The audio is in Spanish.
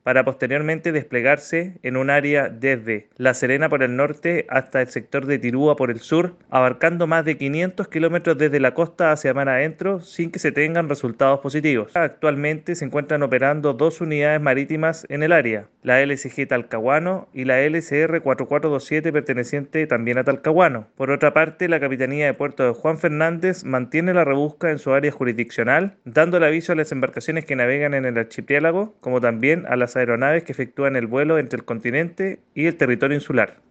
para posteriormente desplegarse en un área desde La Serena por el norte hasta el sector de Tirúa por el sur, abarcando más de 500 kilómetros desde la costa hacia mar adentro sin que se tengan resultados positivos. Actualmente se encuentran operando dos unidades marítimas en el área, la LCG Talcahuano y la LCR 4427 perteneciente también a Talcahuano. Por otra parte, la Capitanía de Puerto de Juan Fernández mantiene la rebusca en su área jurisdiccional, dando el aviso a las embarcaciones que navegan en el archipiélago, como también a las aeronaves que efectúan el vuelo entre el continente y el territorio insular.